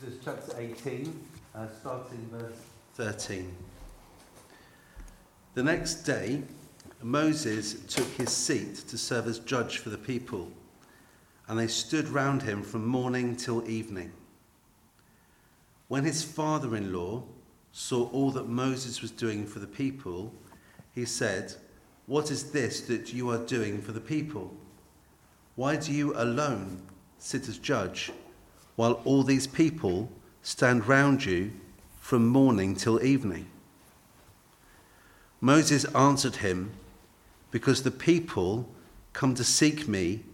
Exodus chapter 18, starting verse 13. The next day, Moses took his seat to serve as judge for the people, and they stood round him from morning till evening. When his father-in-law saw all that Moses was doing for the people, he said, "What is this that you are doing for the people? Why do you alone sit as judge, while all these people stand round you from morning till evening?" Moses answered him, "Because the people come to me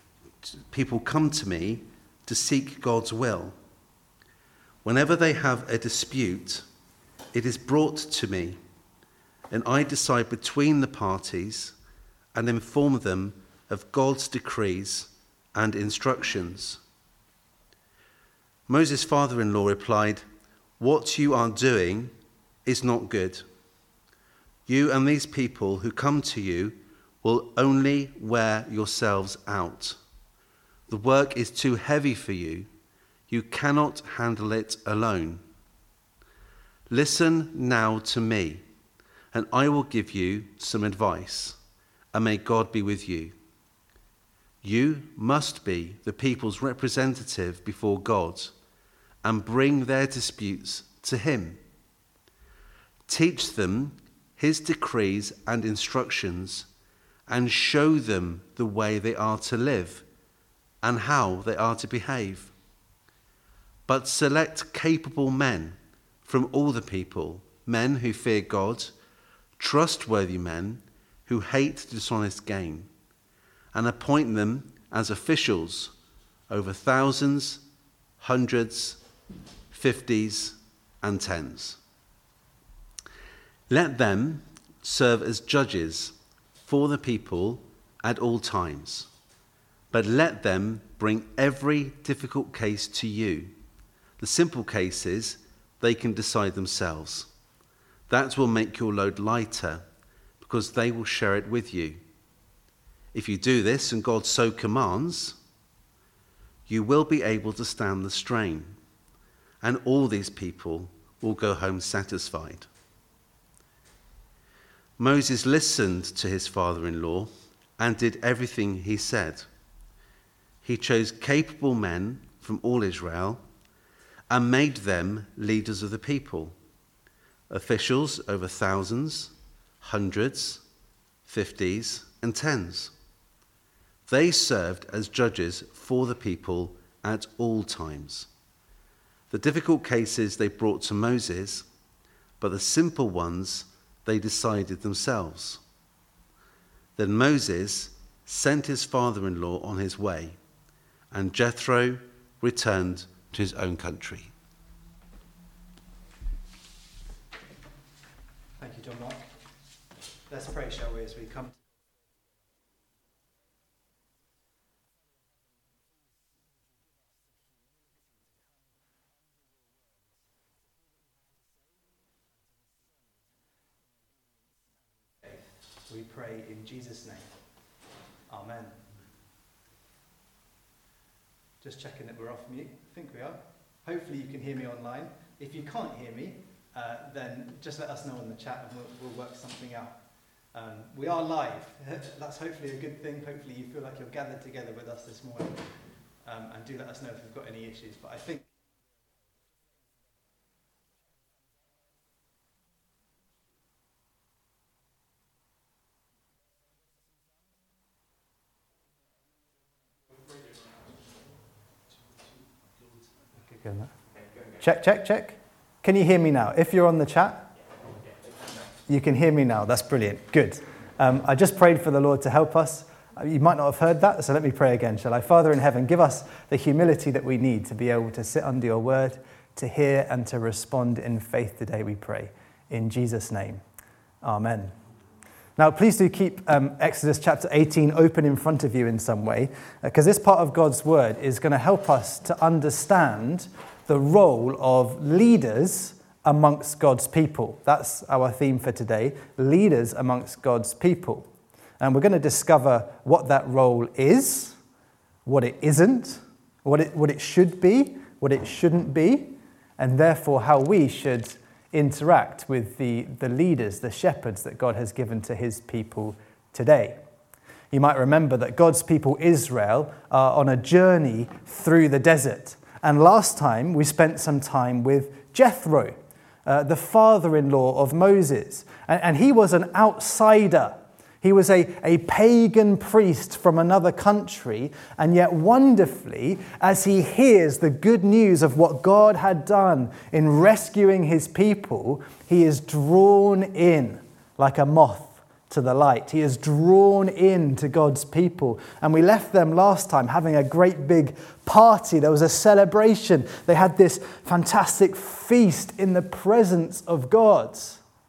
to seek God's will. Whenever they have a dispute, it is brought to me, and I decide between the parties and inform them of God's decrees and instructions." Moses' father-in-law replied, "What you are doing is not good. You and these people who come to you will only wear yourselves out. The work is too heavy for you. You cannot handle it alone. Listen now to me, and I will give you some advice, and may God be with you. You must be the people's representative before God and bring their disputes to him. Teach them his decrees and instructions, and show them the way they are to live and how they are to behave. But select capable men from all the people, men who fear God, trustworthy men who hate dishonest gain, and appoint them as officials over thousands, hundreds, 50s, and 10s. Let them serve as judges for the people at all times, but let them bring every difficult case to you. The simple cases they can decide themselves. That will make your load lighter, because they will share it with you. If you do this, and God so commands, you will be able to stand the strain, and all these people will go home satisfied." Moses listened to his father-in-law and did everything he said. He chose capable men from all Israel and made them leaders of the people, officials over thousands, hundreds, 50s, and 10s. They served as judges for the people at all times. The difficult cases they brought to Moses, but the simple ones they decided themselves. Then Moses sent his father-in-law on his way, and Jethro returned to his own country. Thank you, John Mark. Let's pray, shall we, as we come. We pray in Jesus' name. Amen. Just checking that we're off mute. I think we are. Hopefully you can hear me online. If you can't hear me, then just let us know in the chat and we'll work something out. We are live. That's hopefully a good thing. Hopefully you feel like you're gathered together with us this morning. And do let us know if you've got any issues. But I think Check. Can you hear me now? If you're on the chat, you can hear me now. That's brilliant. Good. I just prayed for the Lord to help us. You might not have heard that, so let me pray again, shall I? Father in heaven, give us the humility that we need to be able to sit under your word, to hear and to respond in faith today, we pray. In Jesus' name. Amen. Now, please do keep Exodus chapter 18 open in front of you in some way, because this part of God's word is going to help us to understand the role of leaders amongst God's people. That's our theme for today, leaders amongst God's people. And we're going to discover what that role is, what it isn't, what it should be, what it shouldn't be, and therefore how we should interact with the leaders, the shepherds that God has given to his people today. You might remember that God's people, Israel, are on a journey through the desert. And last time we spent some time with Jethro, the father-in-law of Moses. And he was an outsider. He was a pagan priest from another country. And yet wonderfully, as he hears the good news of what God had done in rescuing his people, he is drawn in like a moth to the light. He is drawn in to God's people. And we left them last time having a great big party. There was a celebration. They had this fantastic feast in the presence of God.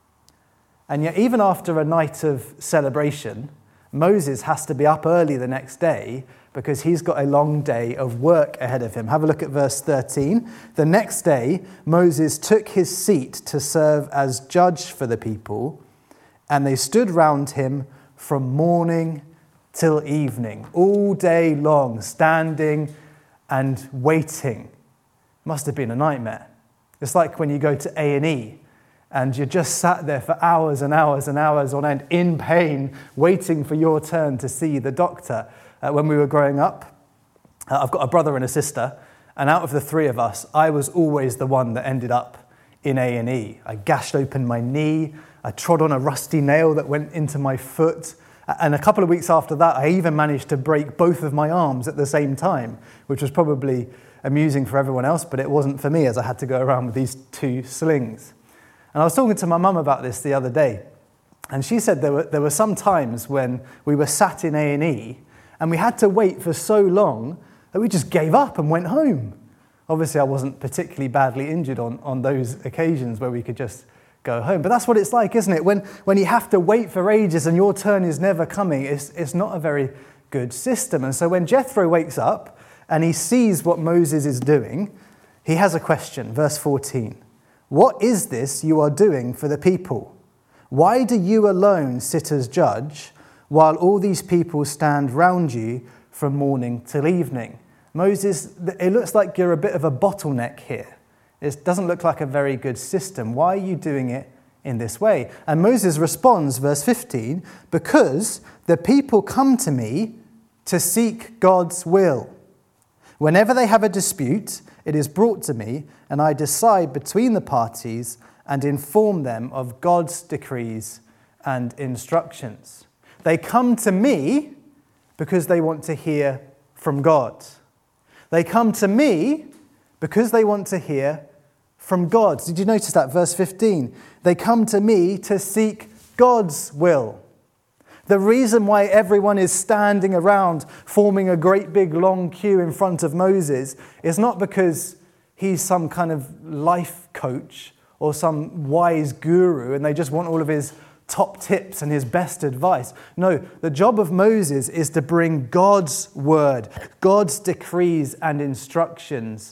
And yet even after a night of celebration, Moses has to be up early the next day because he's got a long day of work ahead of him. Have a look at verse 13. The next day, Moses took his seat to serve as judge for the people, and they stood round him from morning till evening, all day long, standing and waiting. Must have been a nightmare. It's like when you go to A&E and you're just sat there for hours and hours and hours on end in pain, waiting for your turn to see the doctor. When we were growing up, I've got a brother and a sister, and out of the three of us, I was always the one that ended up in A&E. I gashed open my knee, I trod on a rusty nail that went into my foot, and a couple of weeks after that, I even managed to break both of my arms at the same time, which was probably amusing for everyone else, but it wasn't for me as I had to go around with these two slings. And I was talking to my mum about this the other day, and she said there were some times when we were sat in A&E and we had to wait for so long that we just gave up and went home. Obviously, I wasn't particularly badly injured on those occasions where we could just go home. But that's what it's like, isn't it? When you have to wait for ages and your turn is never coming, it's not a very good system. And so when Jethro wakes up and he sees what Moses is doing, he has a question. Verse 14. What is this you are doing for the people? Why do you alone sit as judge while all these people stand round you from morning till evening? Moses, it looks like you're a bit of a bottleneck here. It doesn't look like a very good system. Why are you doing it in this way? And Moses responds, verse 15, because the people come to me to seek God's will. Whenever they have a dispute, it is brought to me, and I decide between the parties and inform them of God's decrees and instructions. They come to me because they want to hear from God. They come to me because they want to hear from God. Did you notice that? Verse 15. They come to me to seek God's will. The reason why everyone is standing around forming a great big long queue in front of Moses is not because he's some kind of life coach or some wise guru and they just want all of his top tips and his best advice. No, the job of Moses is to bring God's word, God's decrees and instructions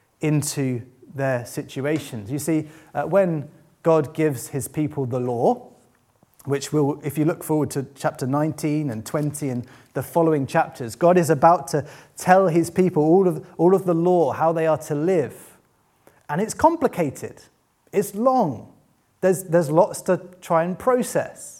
into their situations. You see, when God gives his people the law, which will, if you look forward to chapter 19 and 20 and the following chapters, God is about to tell his people all of the law, how they are to live. And it's complicated. It's long. There's lots to try and process.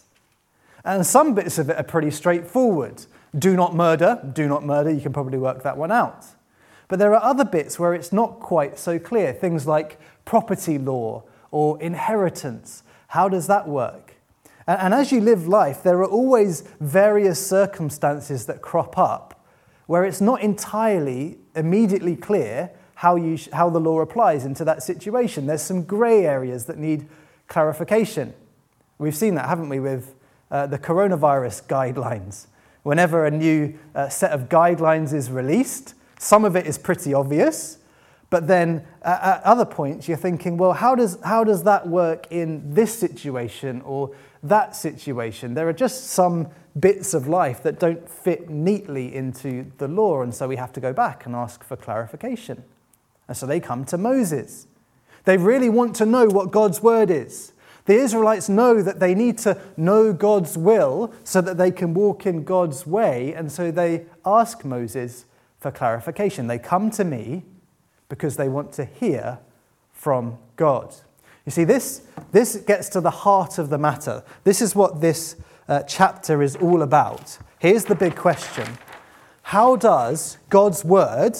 And some bits of it are pretty straightforward. Do not murder. You can probably work that one out. But there are other bits where it's not quite so clear. Things like property law or inheritance. How does that work? And as you live life, there are always various circumstances that crop up where it's not entirely immediately clear how the law applies into that situation. There's some grey areas that need clarification. We've seen that, haven't we, with the coronavirus guidelines. Whenever a new set of guidelines is released, some of it is pretty obvious, but then at other points you're thinking, well, how does that work in this situation or that situation? There are just some bits of life that don't fit neatly into the law, and so we have to go back and ask for clarification. And so they come to Moses. They really want to know what God's word is. The Israelites know that they need to know God's will so that they can walk in God's way, and so they ask Moses for clarification. They come to me because they want to hear from God. You see, this gets to the heart of the matter. This is what this chapter is all about. Here's the big question. How does God's word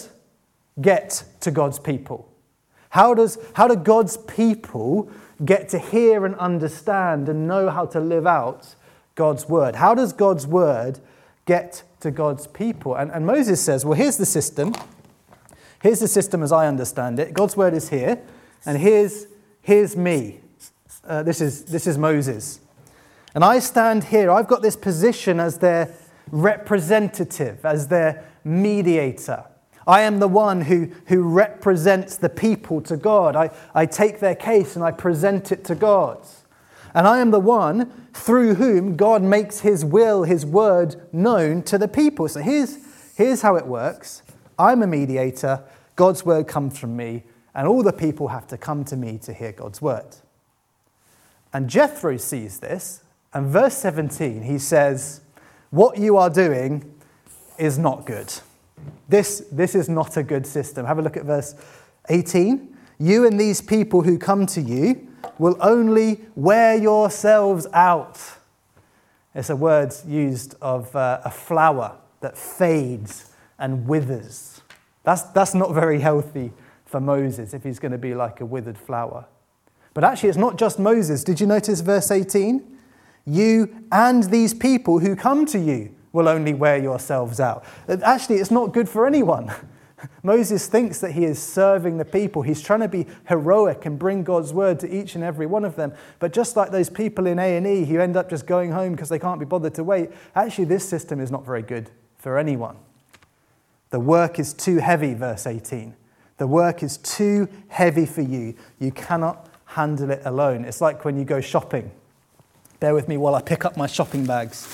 get to God's people? How do God's people get to hear and understand and know how to live out God's word? How does God's word get to God's people? And Moses says, well, here's the system. Here's the system as I understand it. God's word is here, and here's me. This is Moses. And I stand here. I've got this position as their representative, as their mediator. I am the one who represents the people to God. I take their case and I present it to God. And I am the one through whom God makes his will, his word known to the people. So here's how it works. I'm a mediator. God's word comes from me. And all the people have to come to me to hear God's word. And Jethro sees this. And verse 17, he says, what you are doing is not good. This is not a good system. Have a look at verse 18. You and these people who come to you will only wear yourselves out. It's a word used of a flower that fades and withers. That's not very healthy for Moses if he's going to be like a withered flower. But actually, it's not just Moses. Did you notice verse 18? You and these people who come to you will only wear yourselves out. Actually, it's not good for anyone. Moses thinks that he is serving the people. He's trying to be heroic and bring God's word to each and every one of them. But just like those people in A&E who end up just going home because they can't be bothered to wait, actually this system is not very good for anyone. The work is too heavy, verse 18. The work is too heavy for you. You cannot handle it alone. It's like when you go shopping. Bear with me while I pick up my shopping bags.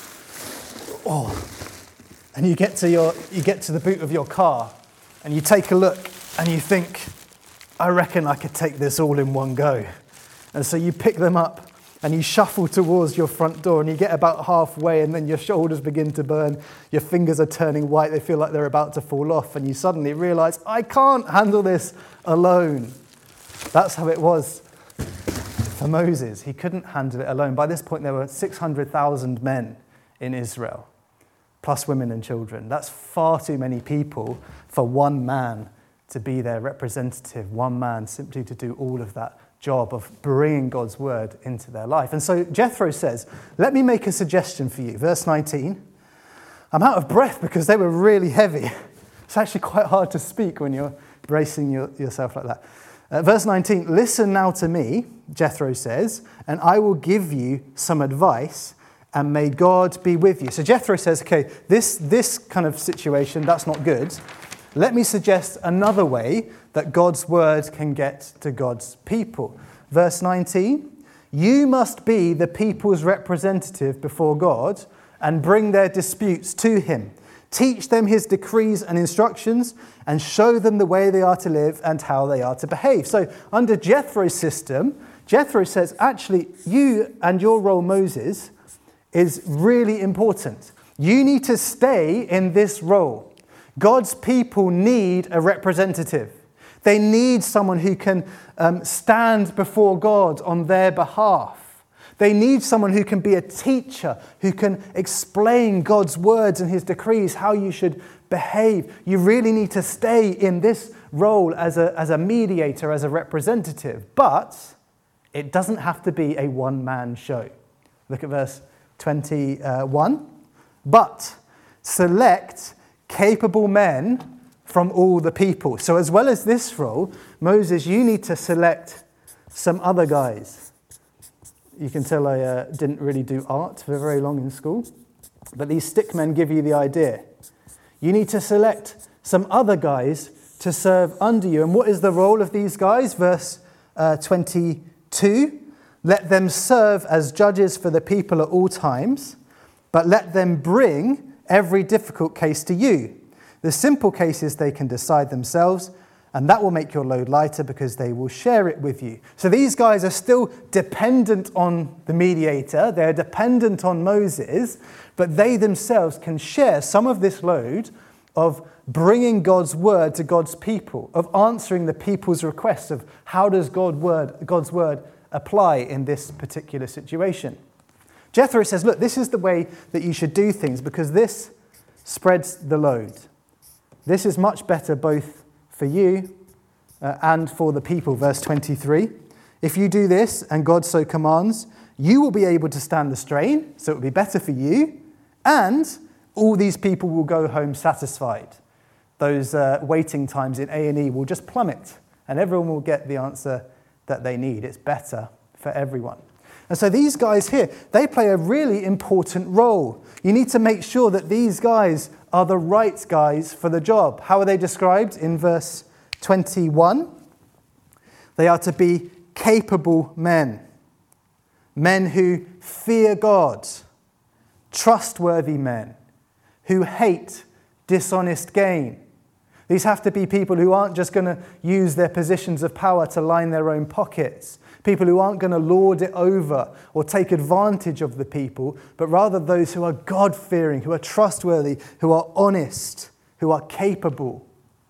Oh, and you get to the boot of your car, and you take a look, and you think, I reckon I could take this all in one go. And so you pick them up, and you shuffle towards your front door, and you get about halfway, and then your shoulders begin to burn. Your fingers are turning white. They feel like they're about to fall off, and you suddenly realize, I can't handle this alone. That's how it was for Moses. He couldn't handle it alone. By this point, there were 600,000 men in Israel, plus women and children. That's far too many people for one man to be their representative, one man simply to do all of that job of bringing God's word into their life. And so Jethro says, let me make a suggestion for you. Verse 19, I'm out of breath because they were really heavy. It's actually quite hard to speak when you're bracing yourself like that. Verse 19, listen now to me, Jethro says, and I will give you some advice, and may God be with you. So Jethro says, okay, this kind of situation, that's not good. Let me suggest another way that God's word can get to God's people. Verse 19, you must be the people's representative before God and bring their disputes to him. Teach them his decrees and instructions and show them the way they are to live and how they are to behave. So under Jethro's system, Jethro says, actually, you and your role, Moses, is really important. You need to stay in this role. God's people need a representative. They need someone who can stand before God on their behalf. They need someone who can be a teacher, who can explain God's words and his decrees, how you should behave. You really need to stay in this role as a mediator, as a representative. But it doesn't have to be a one-man show. Look at verse 21. But select capable men from all the people. So as well as this role, Moses, you need to select some other guys. You can tell I didn't really do art for very long in school, but these stick men give you the idea. You need to select some other guys to serve under you. And what is the role of these guys? Verse 22, let them serve as judges for the people at all times, but let them bring every difficult case to you. The simple cases they can decide themselves, and that will make your load lighter because they will share it with you. So these guys are still dependent on the mediator. They're dependent on Moses, but they themselves can share some of this load of bringing God's word to God's people, of answering the people's requests of how does God's word apply in this particular situation. Jethro says, look, this is the way that you should do things because this spreads the load. This is much better both for you and for the people. Verse 23, if you do this and God so commands, you will be able to stand the strain, so it will be better for you, and all these people will go home satisfied. Those waiting times in A&E will just plummet, and everyone will get the answer that they need. It's better for everyone. And so these guys here, they play a really important role. You need to make sure that these guys are the right guys for the job. How are they described in verse 21? They are to be capable men. Men who fear God. Trustworthy men who hate dishonest gain. These have to be people who aren't just going to use their positions of power to line their own pockets. People who aren't going to lord it over or take advantage of the people, but rather those who are God-fearing, who are trustworthy, who are honest, who are capable.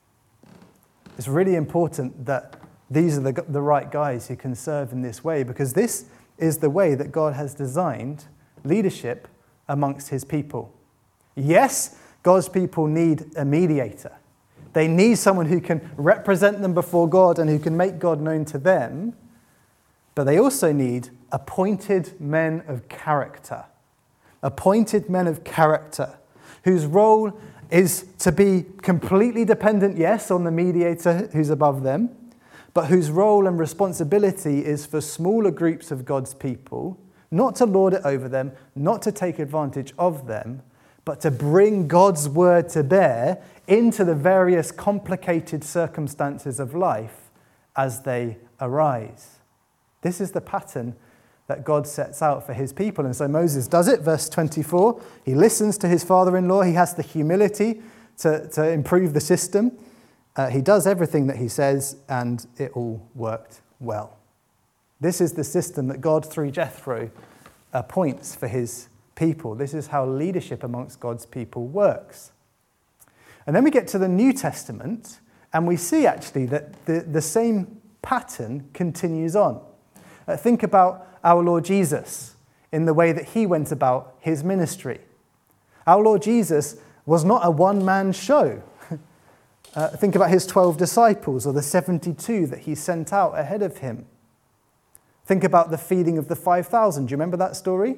It's really important that these are the right guys who can serve in this way, because this is the way that God has designed leadership amongst his people. Yes, God's people need a mediator. They need someone who can represent them before God and who can make God known to them. But they also need appointed men of character. Appointed men of character whose role is to be completely dependent, yes, on the mediator who's above them, but whose role and responsibility is for smaller groups of God's people, not to lord it over them, not to take advantage of them, but to bring God's word to bear into the various complicated circumstances of life as they arise. This is the pattern that God sets out for his people. And so Moses does it. Verse 24, he listens to his father-in-law. He has the humility to improve the system. He does everything that he says, and it all worked well. This is the system that God, through Jethro, appoints for his people. This is how leadership amongst God's people works. And then we get to the New Testament, and we see actually that the same pattern continues on. Think about our Lord Jesus in the way that he went about his ministry. Our Lord Jesus was not a one-man show. Think about his 12 disciples or the 72 that he sent out ahead of him. Think about the feeding of the 5,000. Do you remember that story?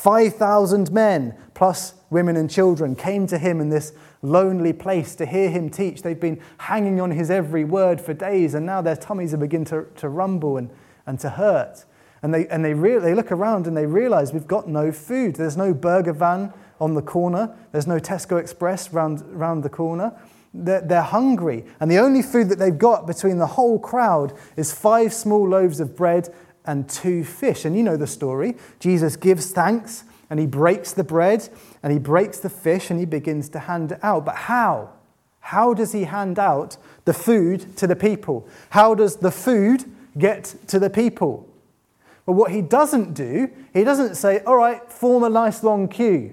5,000 men plus women and children came to him in this lonely place to hear him teach. They've been hanging on his every word for days, and now their tummies are beginning to rumble and to hurt. And they look around and they realize we've got no food. There's no burger van on the corner. There's no Tesco Express round the corner. They're hungry. And the only food that they've got between the whole crowd is 5 small loaves of bread and 2 fish. And you know the story. Jesus gives thanks and he breaks the bread and he breaks the fish and he begins to hand it out. But how? How does he hand out the food to the people? How does the food get to the people? Well, what he doesn't do, he doesn't say, all right, form a nice long queue.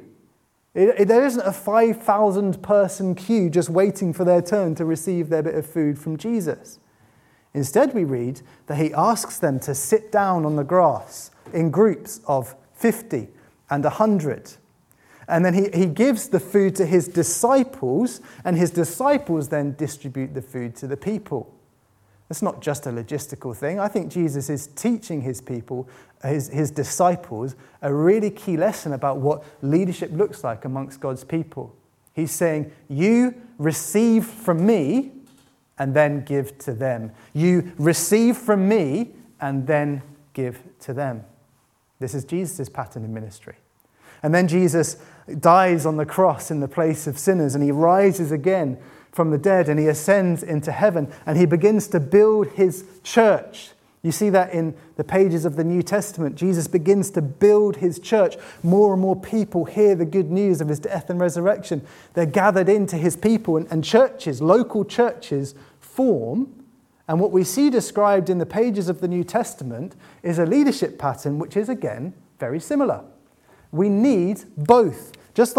There isn't a 5,000 person queue just waiting for their turn to receive their bit of food from Jesus. Instead, we read that he asks them to sit down on the grass in groups of 50 and 100. And then he gives the food to his disciples, and his disciples then distribute the food to the people. It's not just a logistical thing. I think Jesus is teaching his people, his disciples, a really key lesson about what leadership looks like amongst God's people. He's saying, you receive from me and then give to them. You receive from me and then give to them. This is Jesus' pattern in ministry. And then Jesus dies on the cross in the place of sinners, and he rises again from the dead, and he ascends into heaven, and he begins to build his church. You see that in the pages of the New Testament. Jesus begins to build his church. More and more people hear the good news of his death and resurrection. They're gathered into his people, and churches, local churches, form. And what we see described in the pages of the New Testament is a leadership pattern which is, again, very similar. We need both. Just like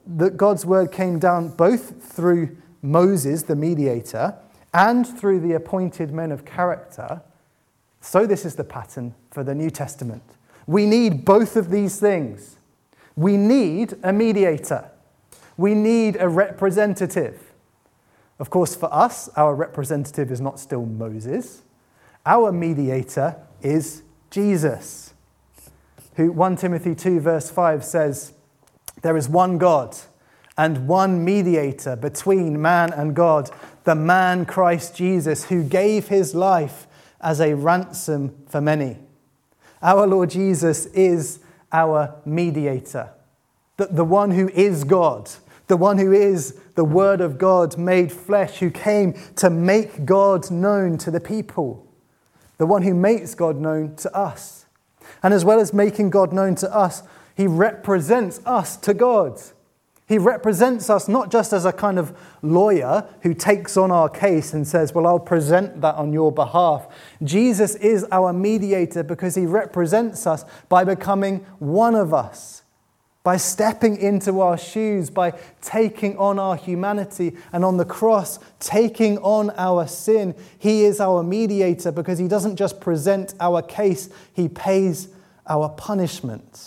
that God's word came down both through Moses, the mediator, and through the appointed men of character, so this is the pattern for the New Testament. We need both of these things. We need a mediator. We need a representative. Of course, for us, our representative is not still Moses. Our mediator is Jesus, who 1 Timothy 2 verse 5 says, "There is one God and one mediator between man and God, the man Christ Jesus, who gave his life as a ransom for many." Our Lord Jesus is our mediator, the one who is God, the one who is the Word of God made flesh, who came to make God known to the people, the one who makes God known to us. And as well as making God known to us, he represents us to God. He represents us not just as a kind of lawyer who takes on our case and says, well, I'll present that on your behalf. Jesus is our mediator because he represents us by becoming one of us, by stepping into our shoes, by taking on our humanity, and on the cross, taking on our sin. He is our mediator because he doesn't just present our case, he pays our punishment.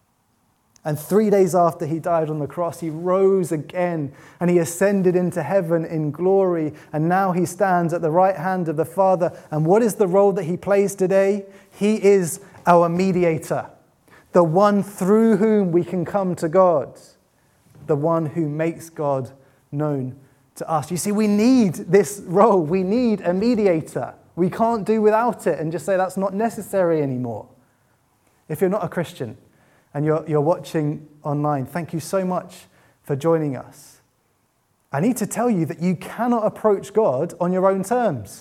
And 3 days after he died on the cross, he rose again and he ascended into heaven in glory. And now he stands at the right hand of the Father. And what is the role that he plays today? He is our mediator, the one through whom we can come to God, the one who makes God known to us. You see, we need this role. We need a mediator. We can't do without it and just say that's not necessary anymore. If you're not a Christian, and you're watching online, thank you so much for joining us. I need to tell you that you cannot approach God on your own terms.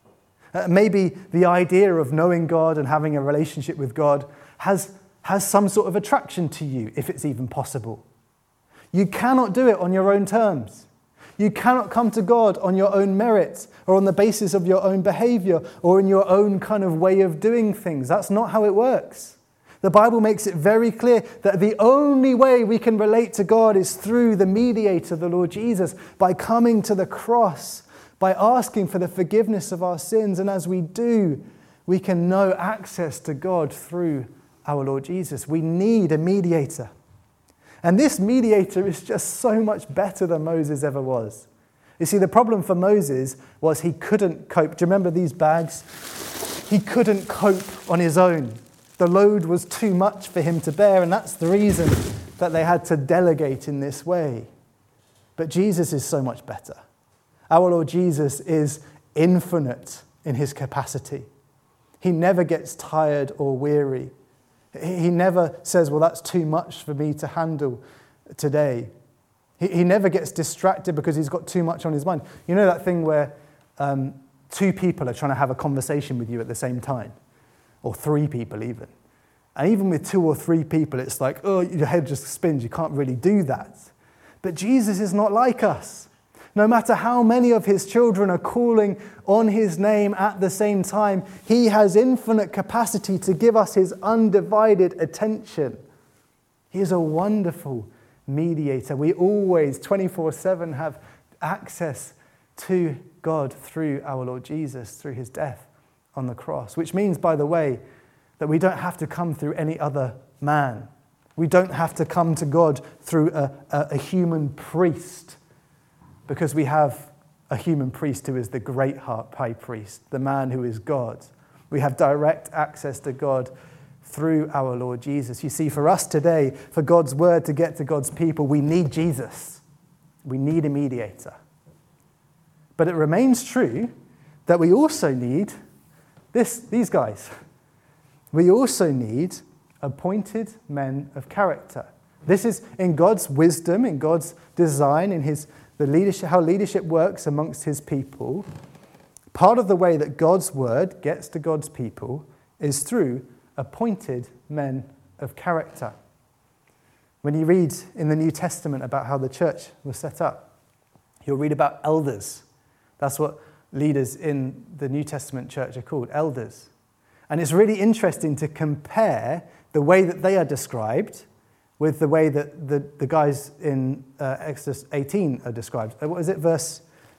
Maybe the idea of knowing God and having a relationship with God has some sort of attraction to you, if it's even possible. You cannot do it on your own terms. You cannot come to God on your own merits or on the basis of your own behavior or in your own kind of way of doing things. That's not how it works. The Bible makes it very clear that the only way we can relate to God is through the mediator, the Lord Jesus, by coming to the cross, by asking for the forgiveness of our sins. And as we do, we can know access to God through our Lord Jesus. We need a mediator. And this mediator is just so much better than Moses ever was. You see, the problem for Moses was he couldn't cope. Do you remember these bags? He couldn't cope on his own. The load was too much for him to bear, and that's the reason that they had to delegate in this way. But Jesus is so much better. Our Lord Jesus is infinite in his capacity. He never gets tired or weary. He never says, well, that's too much for me to handle today. He never gets distracted because he's got too much on his mind. You know that thing where two people are trying to have a conversation with you at the same time? Or three people even. And even with 2 or 3 people, it's like, oh, your head just spins. You can't really do that. But Jesus is not like us. No matter how many of his children are calling on his name at the same time, he has infinite capacity to give us his undivided attention. He is a wonderful mediator. We always, 24/7, have access to God through our Lord Jesus, through his death on the cross, which means, by the way, that we don't have to come through any other man. We don't have to come to God through a human priest, because we have a human priest who is the great high priest, the man who is God. We have direct access to God through our Lord Jesus. You see, for us today, for God's word to get to God's people, we need Jesus. We need a mediator. But it remains true that we also need these guys. We also need appointed men of character. This is in God's wisdom, in God's design, in the leadership, how leadership works amongst his people. Part of the way that God's word gets to God's people is through appointed men of character. When you read in the New Testament about how the church was set up, you'll read about elders. That's what leaders in the New Testament church are called, elders. And it's really interesting to compare the way that they are described with the way that the guys in Exodus 18 are described. What is it, verse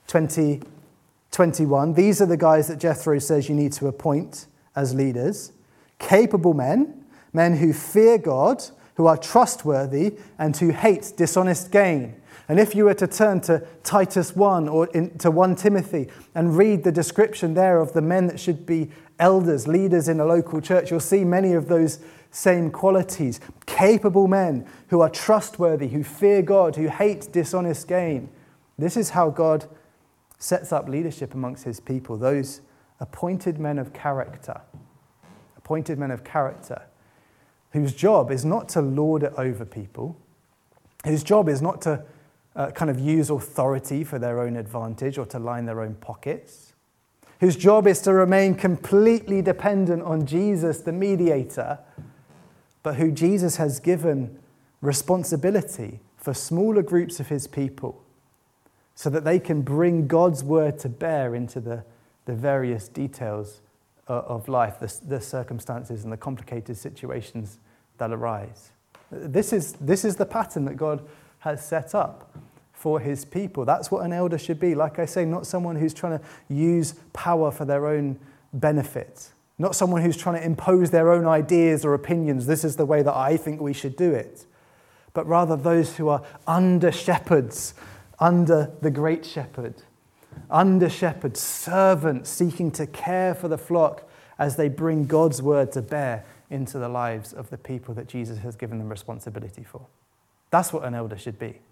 21? These are the guys that Jethro says you need to appoint as leaders. Capable men who fear God, who are trustworthy, and who hate dishonest gain. And if you were to turn to Titus 1 or to 1 Timothy and read the description there of the men that should be elders, leaders in a local church, you'll see many of those same qualities. Capable men who are trustworthy, who fear God, who hate dishonest gain. This is how God sets up leadership amongst his people, those appointed men of character. Appointed men of character, whose job is not to lord it over people, whose job is not to kind of use authority for their own advantage or to line their own pockets, whose job is to remain completely dependent on Jesus, the mediator, but who Jesus has given responsibility for smaller groups of his people so that they can bring God's word to bear into the various details of life, the circumstances and the complicated situations that arise. This is the pattern that God has set up for his people. That's what an elder should be. Like I say, not someone who's trying to use power for their own benefit. Not someone who's trying to impose their own ideas or opinions. This is the way that I think we should do it. But rather those who are under shepherds, under the great shepherd. Under shepherds, servants seeking to care for the flock as they bring God's word to bear into the lives of the people that Jesus has given them responsibility for. That's what an elder should be.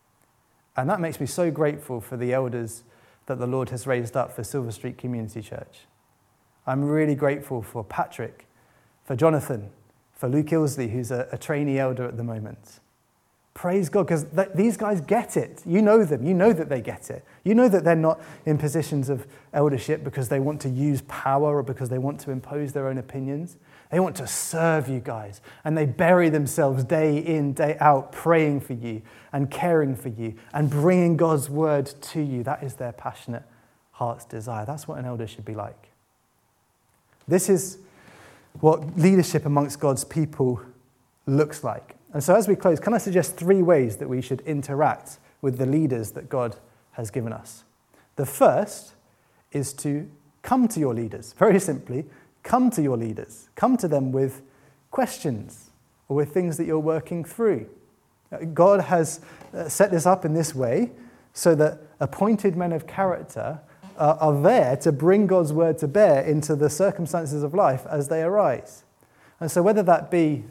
And that makes me so grateful for the elders that the Lord has raised up for Silver Street Community Church. I'm really grateful for Patrick, for Jonathan, for Luke Ilsley, who's a trainee elder at the moment. Praise God, because these guys get it. You know them. You know that they get it. You know that they're not in positions of eldership because they want to use power or because they want to impose their own opinions. They want to serve you guys. And they bury themselves day in, day out, praying for you and caring for you and bringing God's word to you. That is their passionate heart's desire. That's what an elder should be like. This is what leadership amongst God's people looks like. And so as we close, can I suggest 3 ways that we should interact with the leaders that God has given us? The first is to come to your leaders. Very simply, come to your leaders. Come to them with questions or with things that you're working through. God has set this up in this way so that appointed men of character are there to bring God's word to bear into the circumstances of life as they arise. And so whether that be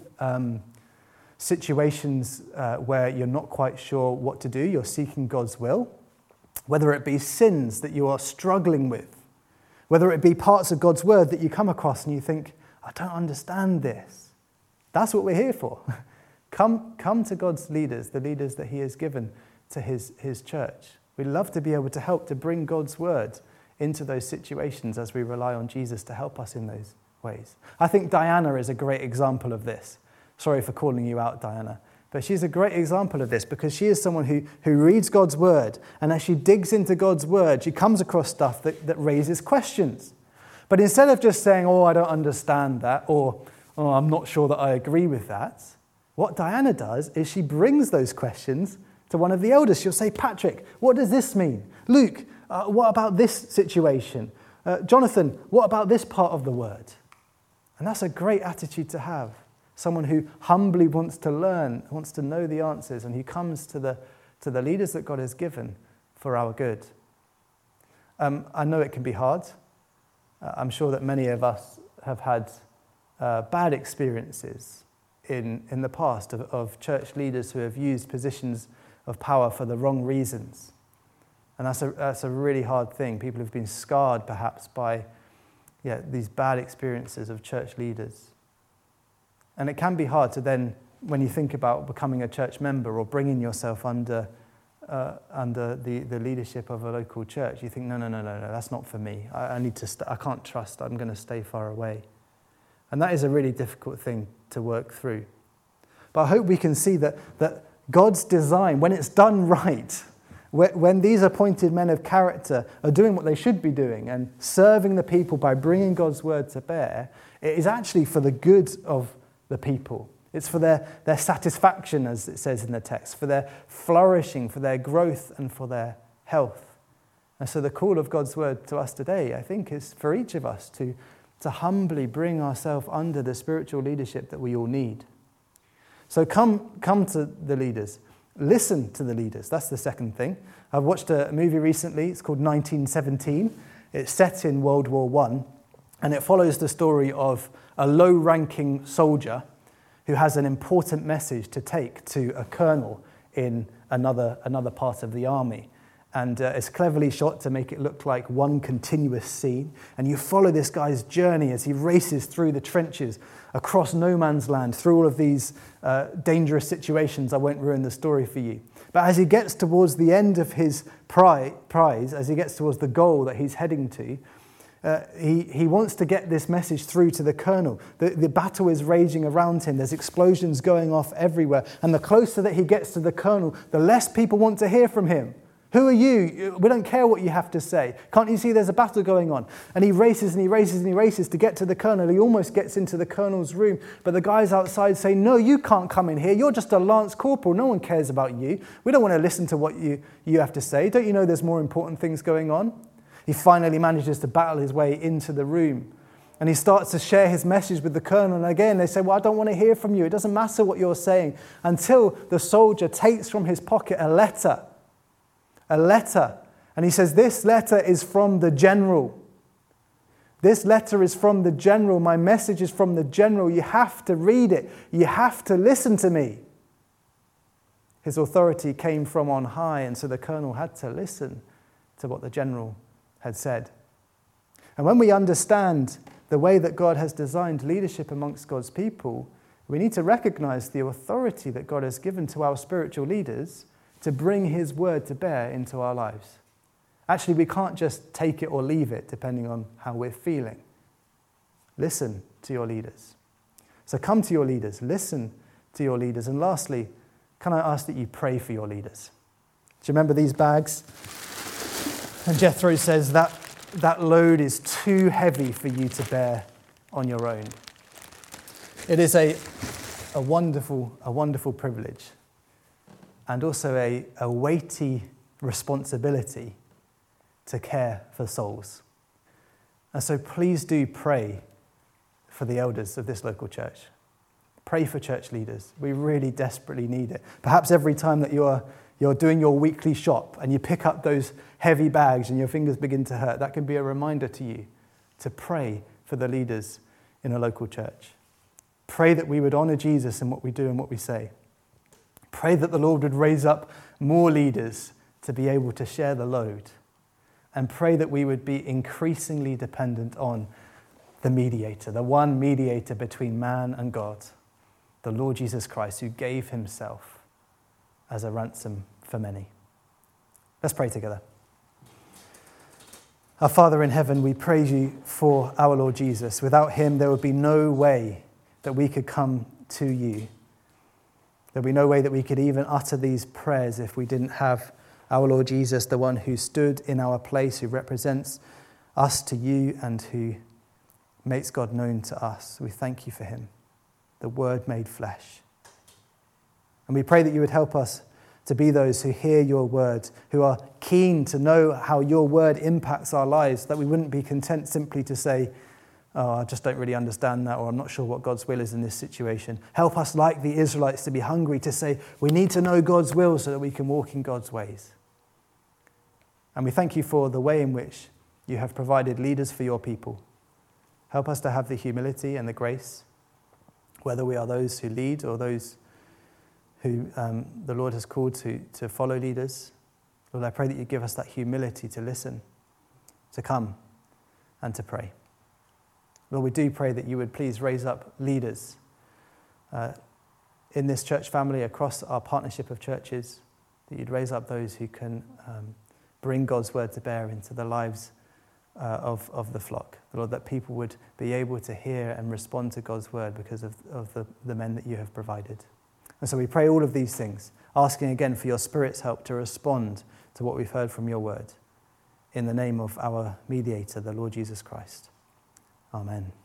situations where you're not quite sure what to do, you're seeking God's will, whether it be sins that you are struggling with, whether it be parts of God's word that you come across and you think, I don't understand this. That's what we're here for. Come to God's leaders, the leaders that he has given to his church. We'd love to be able to help to bring God's word into those situations as we rely on Jesus to help us in those ways. I think Diana is a great example of this. Sorry for calling you out, Diana. But she's a great example of this because she is someone who reads God's word, and as she digs into God's word, she comes across stuff that raises questions. But instead of just saying, I don't understand that, or I'm not sure that I agree with that, what Diana does is she brings those questions to one of the elders. She'll say, Patrick, what does this mean? Luke, what about this situation? Jonathan, what about this part of the word? And that's a great attitude to have. Someone who humbly wants to learn, wants to know the answers, and who comes to the leaders that God has given for our good. I know it can be hard. I'm sure that many of us have had bad experiences in the past of church leaders who have used positions of power for the wrong reasons. And that's a really hard thing. People have been scarred perhaps by these bad experiences of church leaders. And it can be hard to then, when you think about becoming a church member or bringing yourself under the leadership of a local church, you think, no, that's not for me. I need to. I can't trust. I'm going to stay far away. And that is a really difficult thing to work through. But I hope we can see that God's design, when it's done right, when these appointed men of character are doing what they should be doing and serving the people by bringing God's word to bear, it is actually for the good of the people. It's for their satisfaction, as it says in the text, for their flourishing, for their growth, and for their health. And so the call of God's word to us today, I think, is for each of us to humbly bring ourselves under the spiritual leadership that we all need. So come to the leaders. Listen to the leaders. That's the second thing. I've watched a movie recently. It's called 1917. It's set in World War I, and it follows the story of a low-ranking soldier who has an important message to take to a colonel in another part of the army. And it's cleverly shot to make it look like one continuous scene. And you follow this guy's journey as he races through the trenches, across no man's land, through all of these dangerous situations. I won't ruin the story for you. But as he gets towards the end of his prize, as he gets towards the goal that he's heading to, he wants to get this message through to the colonel. The battle is raging around him. There's explosions going off everywhere. And the closer that he gets to the colonel, the less people want to hear from him. Who are you? We don't care what you have to say. Can't you see there's a battle going on? And he races and he races and he races to get to the colonel. He almost gets into the colonel's room. But the guys outside say, no, you can't come in here. You're just a lance corporal. No one cares about you. We don't want to listen to what you have to say. Don't you know there's more important things going on? He finally manages to battle his way into the room. And he starts to share his message with the colonel. And again, they say, well, I don't want to hear from you. It doesn't matter what you're saying. Until the soldier takes from his pocket a letter. And he says, this letter is from the general. This letter is from the general. My message is from the general. You have to read it. You have to listen to me. His authority came from on high, and so the colonel had to listen to what the general had said. And when we understand the way that God has designed leadership amongst God's people, we need to recognize the authority that God has given to our spiritual leaders to bring his word to bear into our lives. Actually, we can't just take it or leave it, depending on how we're feeling. Listen to your leaders. So come to your leaders, listen to your leaders. And lastly, can I ask that you pray for your leaders? Do you remember these bags? And Jethro says that load is too heavy for you to bear on your own. It is a wonderful privilege, and also a weighty responsibility to care for souls. And so please do pray for the elders of this local church. Pray for church leaders. We really desperately need it. Perhaps every time that you're doing your weekly shop and you pick up those heavy bags and your fingers begin to hurt, that can be a reminder to you to pray for the leaders in a local church. Pray that we would honor Jesus in what we do and what we say. Pray that the Lord would raise up more leaders to be able to share the load. And pray that we would be increasingly dependent on the mediator, the one mediator between man and God, the Lord Jesus Christ, who gave himself as a ransom for many. Let's pray together. Our Father in heaven, we praise you for our Lord Jesus. Without him, there would be no way that we could come to you. There'd be no way that we could even utter these prayers if we didn't have our Lord Jesus, the one who stood in our place, who represents us to you and who makes God known to us. We thank you for him, the Word made flesh. And we pray that you would help us to be those who hear your word, who are keen to know how your word impacts our lives, that we wouldn't be content simply to say, oh, I just don't really understand that, or I'm not sure what God's will is in this situation. Help us, like the Israelites, to be hungry to say, we need to know God's will so that we can walk in God's ways. And we thank you for the way in which you have provided leaders for your people. Help us to have the humility and the grace, whether we are those who lead or those who the Lord has called to follow leaders. Lord, I pray that you give us that humility to listen, to come, and to pray. Lord, we do pray that you would please raise up leaders in this church family, across our partnership of churches, that you'd raise up those who can bring God's word to bear into the lives of the flock. Lord, that people would be able to hear and respond to God's word because of the men that you have provided. And so we pray all of these things, asking again for your Spirit's help to respond to what we've heard from your word. In the name of our mediator, the Lord Jesus Christ. Amen.